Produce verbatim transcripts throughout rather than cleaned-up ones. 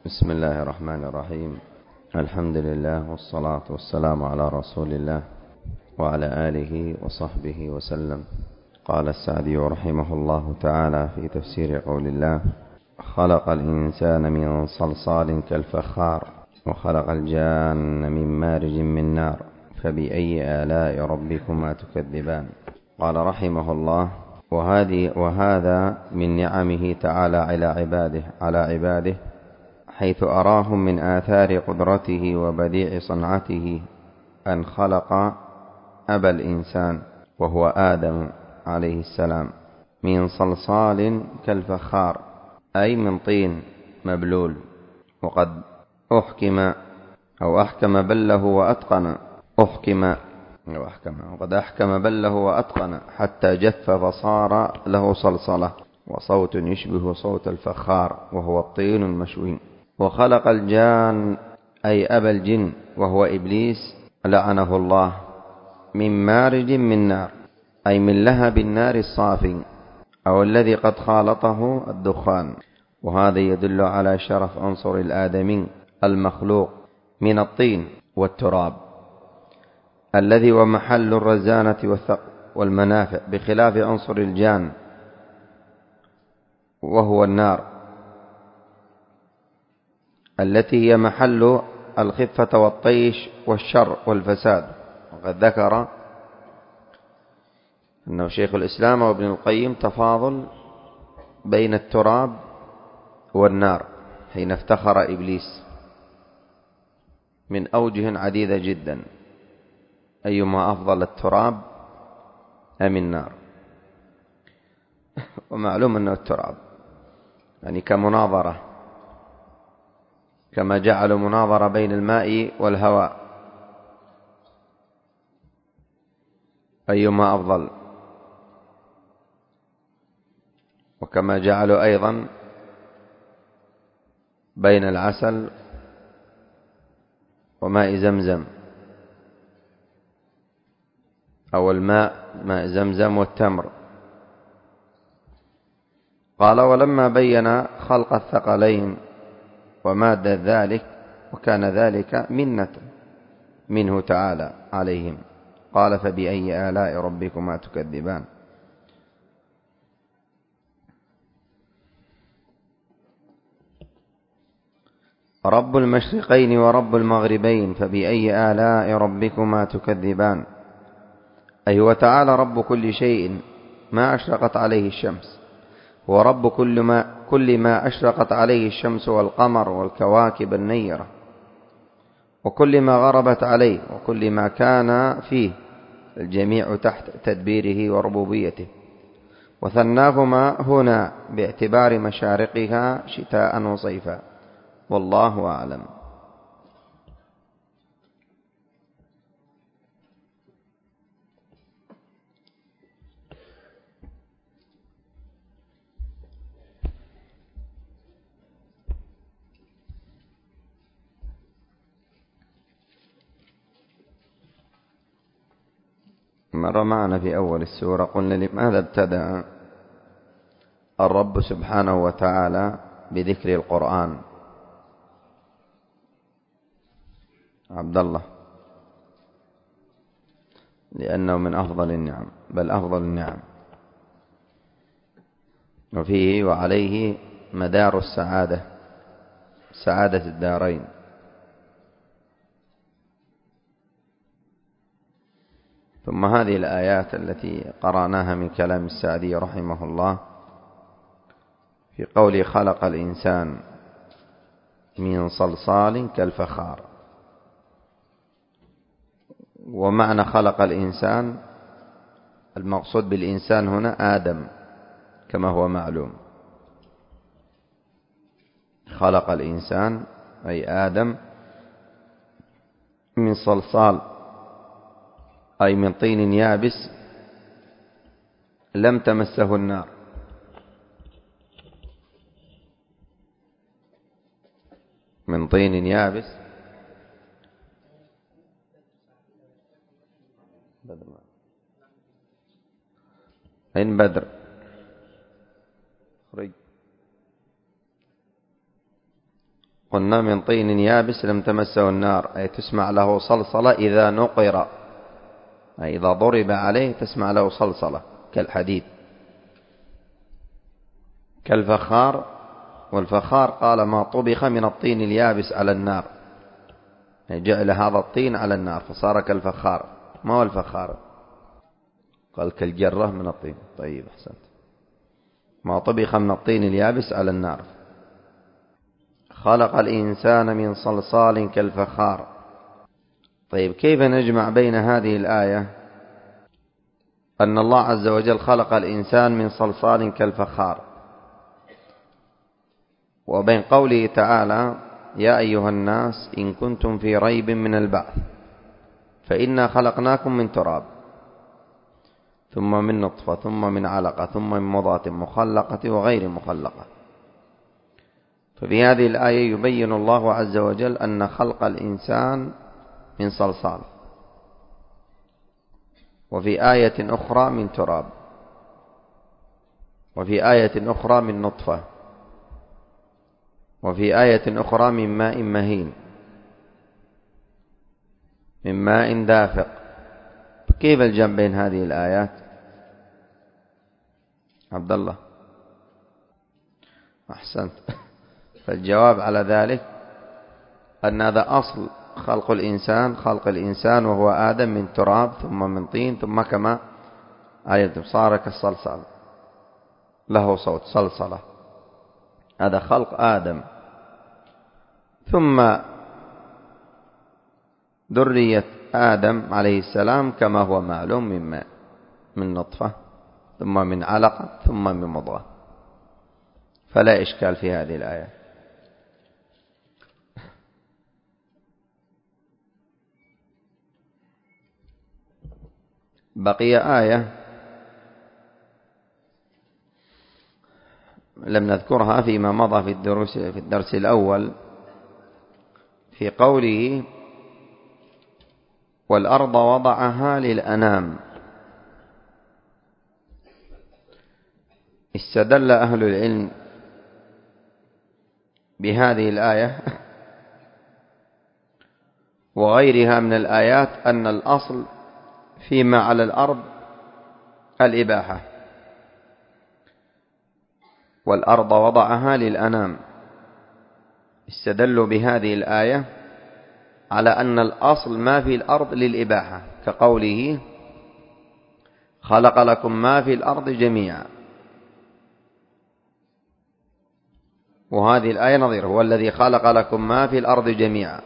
بسم الله الرحمن الرحيم. الحمد لله والصلاة والسلام على رسول الله وعلى آله وصحبه وسلم. قال السعدي رحمه الله تعالى في تفسير قول الله: خلق الإنسان من صلصال كالفخار وخلق الجان من مارج من نار فبأي آلاء ربكما تكذبان. قال رحمه الله: وهذه وهذا من نعمه تعالى على عباده على عباده حيث أراهم من آثار قدرته وبديع صنعته أن خلق أبا الإنسان وهو آدم عليه السلام من صلصال كالفخار، أي من طين مبلول، وقد أحكم أو أحكم بله وأتقن أحكم أو أحكم وقد أحكم بله وأتقن حتى جف فصار له صلصلة وصوت يشبه صوت الفخار وهو الطين المشوي. وخلق الجان أي أبا الجن وهو إبليس لعنه الله من مارج من نار، أي من لهب النار الصافي أو الذي قد خالطه الدخان. وهذا يدل على شرف عنصر الآدمي المخلوق من الطين والتراب الذي هو محل الرزانة والمنافع، بخلاف عنصر الجان وهو النار التي هي محل الخفة والطيش والشر والفساد. وقد ذكر أنه شيخ الإسلام وابن القيم تفاضل بين التراب والنار حين افتخر إبليس من أوجه عديدة جدا: أيما أفضل التراب أم النار؟ ومعلوم أنه التراب، يعني كمناظرة، كما جعلوا مناظرة بين الماء والهواء، أيما أفضل، وكما جعلوا أيضا بين العسل وماء زمزم، أو الماء ماء زمزم والتمر. قال: ولما بين خلق الثقلين ومادة ذلك وكان ذلك منة منه تعالى عليهم، قال: فبأي آلاء ربكما تكذبان. رب المشرقين ورب المغربين فبأي آلاء ربكما تكذبان، أي هو تعالى رب كل شيء ما أشرقت عليه الشمس، هو رب كل ما, كل ما أشرقت عليه الشمس والقمر والكواكب النيرة، وكل ما غربت عليه، وكل ما كان فيه، الجميع تحت تدبيره وربوبيته. وثناهما هنا باعتبار مشارقها شتاء وصيفا، والله أعلم. مر معنا في أول السورة قلنا لماذا ابتدأ الرب سبحانه وتعالى بذكر القرآن؟ عبد الله: لأنه من أفضل النعم، بل أفضل النعم، وفيه وعليه مدار السعادة، سعادة الدارين. ثم هذه الآيات التي قرأناها من كلام السعدي رحمه الله في قوله: خلق الإنسان من صلصال كالفخار. ومعنى خلق الإنسان، المقصود بالإنسان هنا آدم كما هو معلوم. خلق الإنسان أي آدم من صلصال، أي من طين يابس لم تمسه النار، من طين يابس إن بدر خرج قلنا من طين يابس لم تمسه النار، أي تسمع له صلصلة إذا نقر، أي إذا ضرب عليه تسمع له صلصلة كالحديد، كالفخار. والفخار قال ما طبخ من الطين اليابس على النار، يعني جعل هذا الطين على النار فصار كالفخار. ما هو الفخار؟ قال كالجرة من الطين. طيب أحسنت. ما طبخ من الطين اليابس على النار. خلق الإنسان من صلصال كالفخار. طيب كيف نجمع بين هذه الآية أن الله عز وجل خلق الإنسان من صلصال كالفخار وبين قوله تعالى يا أيها الناس إن كنتم في ريب من البعث فإنا خلقناكم من تراب ثم من نطفة ثم من علقة ثم من مضغة مخلقة وغير مخلقة؟ ففي هذه الآية يبين الله عز وجل أن خلق الإنسان من صلصال، وفي آية أخرى من تراب، وفي آية أخرى من نطفة، وفي آية أخرى من ماء مهين، من ماء دافق. كيف الجمع بين هذه الآيات؟ عبد الله أحسنت. فالجواب على ذلك أن هذا أصل خلق الإنسان، خلق الإنسان وهو آدم من تراب ثم من طين ثم كما آية صار كالصلصال له صوت صلصلة، هذا خلق آدم. ثم ذرية آدم عليه السلام كما هو معلوم من ماء، من نطفة ثم من علقة ثم من مضغة، فلا إشكال في هذه الآية. بقي آية لم نذكرها فيما مضى في الدروس في الدرس الأول، في قوله والأرض وضعها للأنام. استدل أهل العلم بهذه الآية وغيرها من الآيات أن الأصل فيما على الأرض الإباحة، والأرض وضعها للأنام. استدلوا بهذه الآية على أن الأصل ما في الأرض للإباحة، كقوله خلق لكم ما في الأرض جميعا، وهذه الآية نظير هو الذي خلق لكم ما في الأرض جميعا.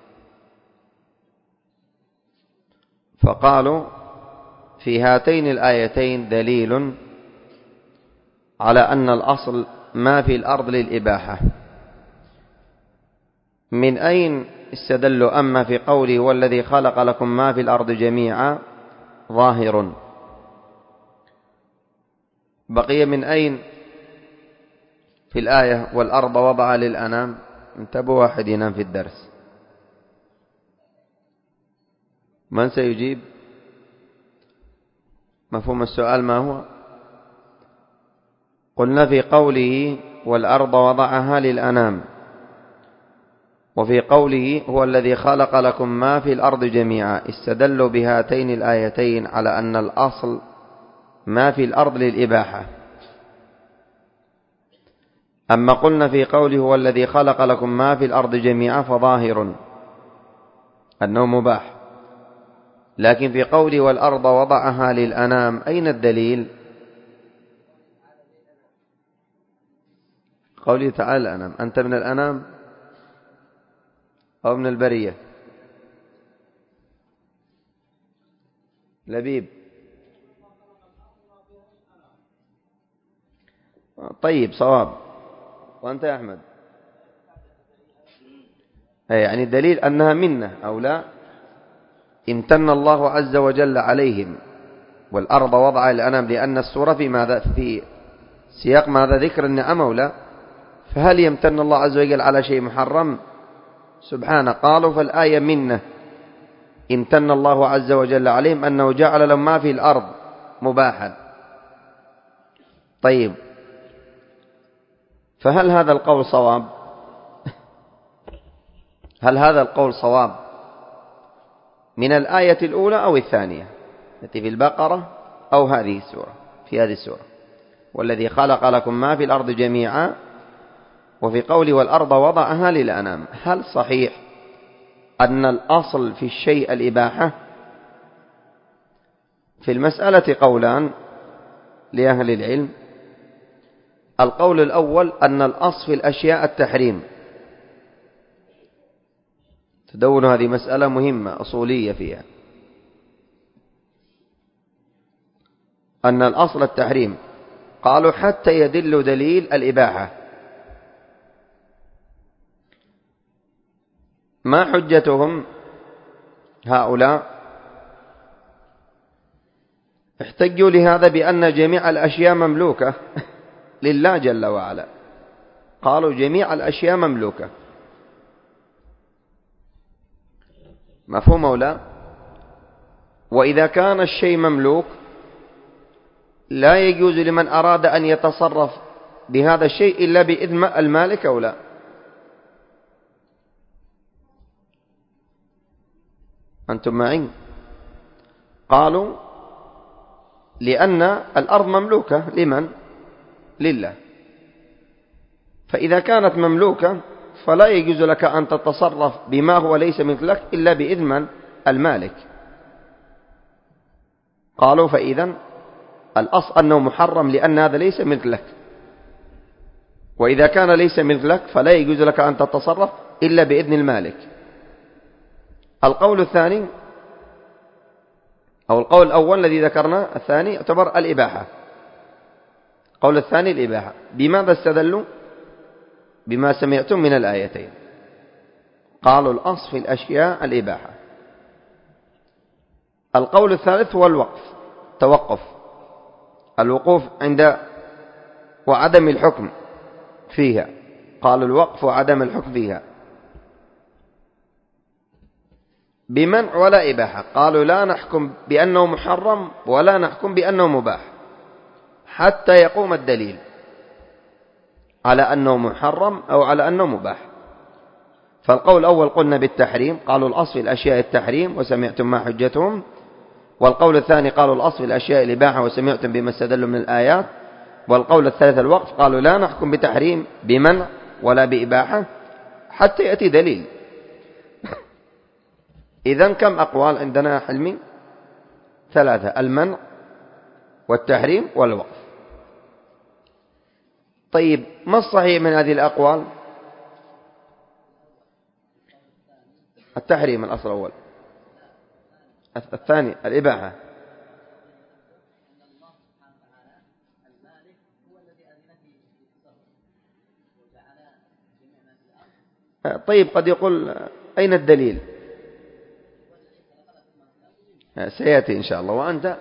فقالوا في هاتين الآيتين دليل على أن الأصل ما في الأرض للإباحة. من أين استدلوا؟ أما في قوله والذي خلق لكم ما في الأرض جميعا ظاهر. بقي من أين في الآية والأرض وضع للأنام؟ انتبهوا واحد ينام في الدرس. من سيجيب؟ مفهوم السؤال ما هو؟ قلنا في قوله والأرض وضعها للأنام، وفي قوله هو الذي خلق لكم ما في الأرض جميعا، استدلوا بهاتين الآيتين على أن الأصل ما في الأرض للإباحة. أما قلنا في قوله هو الذي خلق لكم ما في الأرض جميعا فظاهر أنه مباح. لكن في قوله والأرض وضعها للأنام أين الدليل؟ قوله تعالى الأنام. أنت من الأنام أو من البرية؟ لبيب. طيب صواب. وأنت يا أحمد؟ يعني الدليل أنها منة أو لا؟ امتن الله عز وجل عليهم والأرض وضع الأنام، لأن السورة في ماذا؟ في سياق ماذا؟ ذكر النعم أو لا؟ فهل يمتن الله عز وجل على شيء محرم؟ سبحانه. قالوا فالآية منة، امتن الله عز وجل عليهم أنه جعل لهم ما في الأرض مباحا. طيب فهل هذا القول صواب؟ هل هذا القول صواب من الآية الأولى أو الثانية التي في البقرة أو هذه السورة؟ في هذه السورة والذي خلق لكم ما في الأرض جميعا، وفي قوله والأرض وضعها للأنام، هل صحيح أن الأصل في الشيء الإباحة؟ في المسألة قولان لأهل العلم. القول الأول أن الأصل في الأشياء التحريم. تدون هذه مسألة مهمة أصولية فيها، أن الأصل التحريم. قالوا حتى يدل دليل الإباحة. ما حجتهم هؤلاء؟ احتجوا لهذا بأن جميع الأشياء مملوكة لله جل وعلا. قالوا جميع الأشياء مملوكة. مفهوم أو لا؟ وإذا كان الشيء مملوك لا يجوز لمن أراد أن يتصرف بهذا الشيء إلا بإذن المالك أو لا؟ أنتم معي؟ قالوا لأن الأرض مملوكة لمن؟ لله. فإذا كانت مملوكة فلا يجوز لك أن تتصرف بما هو ليس مثلك إلا بإذن المالك. قالوا فإذا الأصل أنه محرم لأن هذا ليس مثلك، وإذا كان ليس مثلك فلا يجوز لك أن تتصرف إلا بإذن المالك. القول الثاني أو القول الأول الذي ذكرناه، الثاني يعتبر الإباحة. القول الثاني الإباحة. بماذا استدلوا؟ بما سمعتم من الآيتين. قالوا الأصل في الأشياء الإباحة. القول الثالث هو الوقف، توقف، الوقوف عند وعدم الحكم فيها. قالوا الوقف وعدم الحكم فيها بمنع ولا إباحة. قالوا لا نحكم بأنه محرم ولا نحكم بأنه مباح حتى يقوم الدليل على أنه محرم أو على أنه مباح. فالقول الأول قلنا بالتحريم، قالوا الأصل في الأشياء التحريم وسمعتم ما حجتهم. والقول الثاني قالوا الأصل في الأشياء الإباحة وسمعتم بما استدلوا من الآيات. والقول الثالث الوقف، قالوا لا نحكم بتحريم بمنع ولا بإباحة حتى يأتي دليل. إذن كم أقوال عندنا يا حلمي؟ ثلاثة: المنع والتحريم والوقف. طيب ما الصحيح من هذه الأقوال؟ التحريم الأصل الأول. الثاني الإباحة. طيب قد يقول أين الدليل؟ سيأتي إن شاء الله. وأنت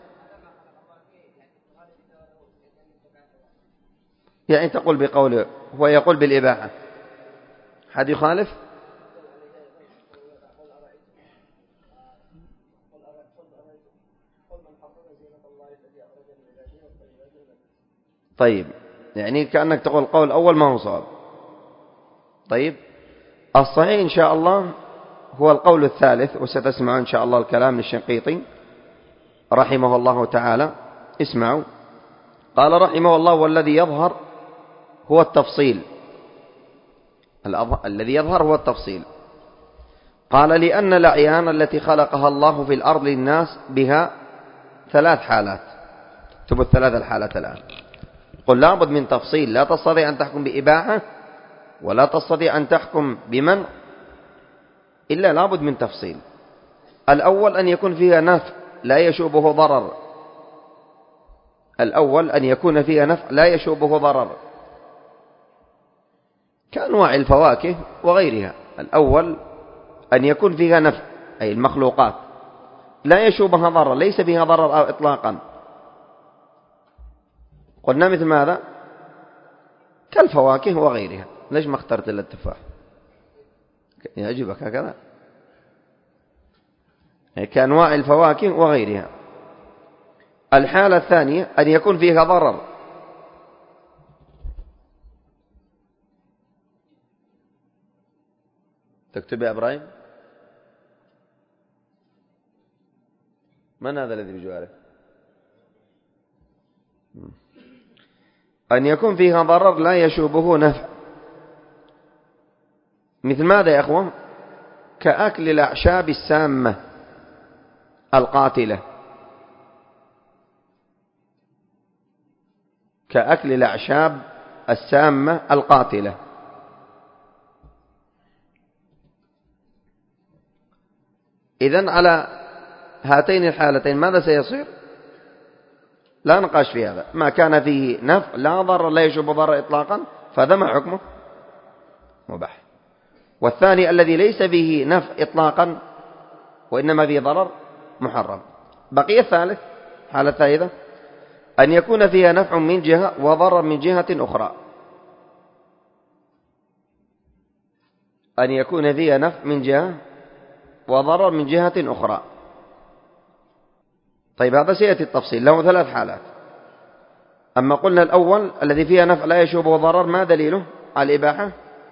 يعني تقول بقوله، هو يقول بالإباحة، حد يخالف؟ طيب يعني كأنك تقول القول الأول ما هو صواب. طيب الصحيح إن شاء الله هو القول الثالث، وستسمعون إن شاء الله الكلام للشنقيطي رحمه الله تعالى. اسمعوا. قال رحمه الله: والذي يظهر هو التفصيل. الذي يظهر هو التفصيل. قال: لأن الأعيان التي خلقها الله في الأرض للناس بها ثلاث حالات. اكتبوا الثلاث الحالات الآن. قل لابد من تفصيل، لا تستطيع أن تحكم بإباحة ولا تستطيع أن تحكم بمنع إلا لابد من تفصيل. الأول أن يكون فيها نفع لا يشوبه ضرر. الأول أن يكون فيها نفع لا يشوبه ضرر كأنواع الفواكه وغيرها. الأول أن يكون فيها نفع، أي المخلوقات لا يشوبها ضرر، ليس فيها ضرر إطلاقا. قلنا مثل ماذا؟ كالفواكه وغيرها. ليش ما اخترت إلا التفاح؟ يعجبك هكذا؟ كأنواع الفواكه وغيرها. الحالة الثانية أن يكون فيها ضرر. تكتب يا إبراهيم. من هذا الذي بجواره؟ أن يكون فيها ضرر لا يشوبه نفع. مثل ماذا يا أخوان؟ كأكل الأعشاب السامة القاتلة، كأكل الأعشاب السامة القاتلة. إذن على هاتين الحالتين ماذا سيصير؟ لا نقاش في هذا. ما كان فيه نفع لا ضرر لا يشوب ضرر إطلاقا فهذا ما حكمه؟ مباح. والثاني الذي ليس فيه نفع إطلاقا وإنما فيه ضرر محرم. بقي الثالث، حالة ثالثة، أن يكون فيها نفع من جهة وضرر من جهة أخرى. أن يكون فيها نفع من جهة وضرر من جهة أخرى. طيب هذا سيأتي التفصيل، له ثلاث حالات. أما قلنا الأول الذي فيها نفع لا يشوبه ضرر، ما دليله على الإباحة؟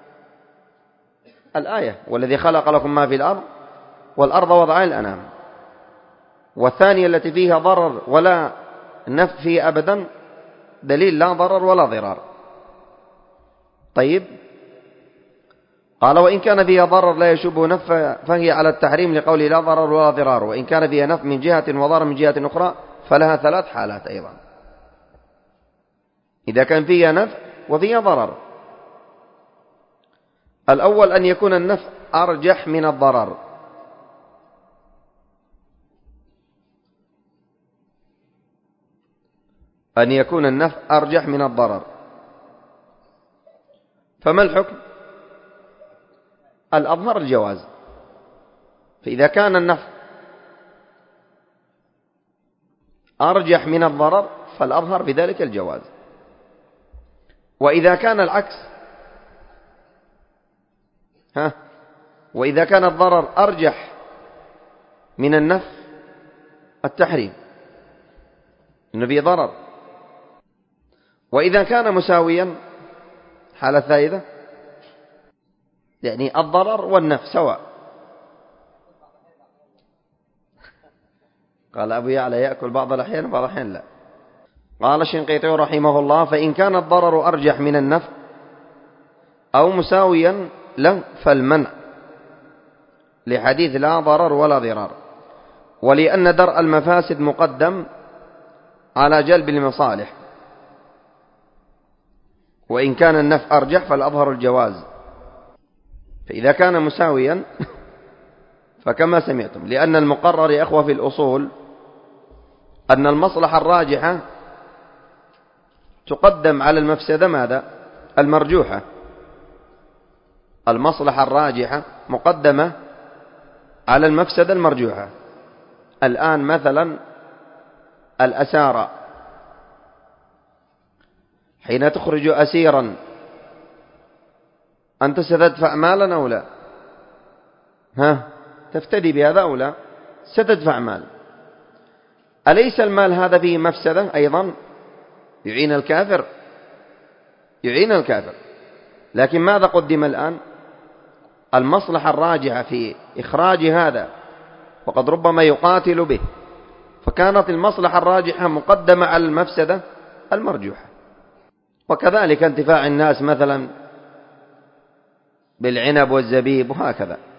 الآية: والذي خلق لكم ما في الأرض والأرض وضع الأنام. والثانية التي فيها ضرر ولا نفع فيه أبدا، دليل لا ضرر ولا ضرار. طيب قال: وإن كان فيها ضرر لا يشوبه نفع فهي على التحريم لقوله لا ضرر ولا ضرار. وإن كان فيها نفع من جهة وضرر من جهة أخرى فلها ثلاث حالات أيضا. إذا كان فيها نفع وفيها ضرر، الأول أن يكون النفع أرجح من الضرر. أن يكون النفع أرجح من الضرر. فما الحكم؟ الأظهر الجواز. فإذا كان النفع أرجح من الضرر فالأظهر بذلك الجواز. وإذا كان العكس، ها وإذا كان الضرر أرجح من النفع، التحريم، إنه فيه ضرر. وإذا كان مساويا، حالة ثالثة، يعني الضرر والنفع سواء. قال أبو يعلى: يأكل بعض الأحيان وبعض الأحيان لا. قال الشنقيطي رحمه الله: فإن كان الضرر أرجح من النفع أو مساويا له فالمنع، لحديث لا ضرر ولا ضرار، ولأن درء المفاسد مقدم على جلب المصالح. وإن كان النفع أرجح فالأظهر الجواز. فإذا كان مساويا فكما سمعتم، لأن المقرر يا أخوة في الأصول أن المصلحة الراجحة تقدم على المفسدة ماذا؟ المرجوحة. المصلحة الراجحة مقدمة على المفسدة المرجوحة. الآن مثلا الأسارة، حين تخرج أسيرا أنت ستدفع مالا أو لا؟ ها تفتدي بهذا أو لا؟ ستدفع مال. أليس المال هذا فيه مفسدة أيضا؟ يعين الكافر، يعين الكافر. لكن ماذا قدم الآن؟ المصلحة الراجحة في إخراج هذا، وقد ربما يقاتل به، فكانت المصلحة الراجحة مقدمة على المفسدة المرجوحة. وكذلك انتفاع الناس مثلا بالعنب والزبيب وهكذا.